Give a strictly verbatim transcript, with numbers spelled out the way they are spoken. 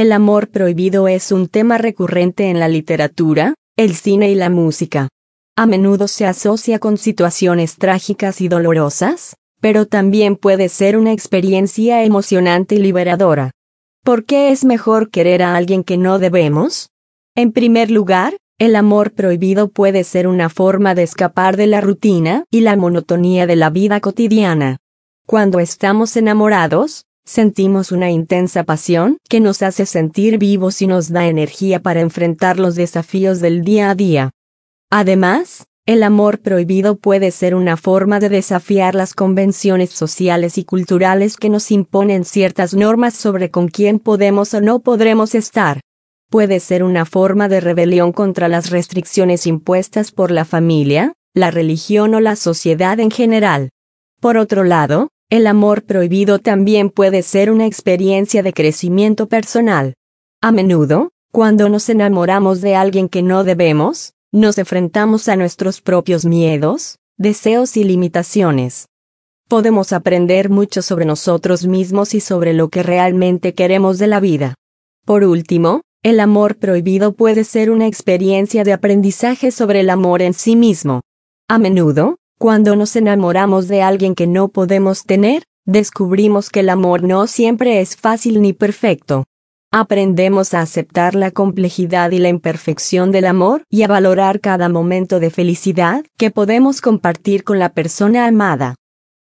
El amor prohibido es un tema recurrente en la literatura, el cine y la música. A menudo se asocia con situaciones trágicas y dolorosas, pero también puede ser una experiencia emocionante y liberadora. ¿Por qué es mejor querer a alguien que no debemos? En primer lugar, el amor prohibido puede ser una forma de escapar de la rutina y la monotonía de la vida cotidiana. Cuando estamos enamorados, sentimos una intensa pasión que nos hace sentir vivos y nos da energía para enfrentar los desafíos del día a día. Además, el amor prohibido puede ser una forma de desafiar las convenciones sociales y culturales que nos imponen ciertas normas sobre con quién podemos o no podremos estar. Puede ser una forma de rebelión contra las restricciones impuestas por la familia, la religión o la sociedad en general. Por otro lado, el amor prohibido también puede ser una experiencia de crecimiento personal. A menudo, cuando nos enamoramos de alguien que no debemos, nos enfrentamos a nuestros propios miedos, deseos y limitaciones. Podemos aprender mucho sobre nosotros mismos y sobre lo que realmente queremos de la vida. Por último, el amor prohibido puede ser una experiencia de aprendizaje sobre el amor en sí mismo. A menudo, cuando nos enamoramos de alguien que no podemos tener, descubrimos que el amor no siempre es fácil ni perfecto. Aprendemos a aceptar la complejidad y la imperfección del amor y a valorar cada momento de felicidad que podemos compartir con la persona amada.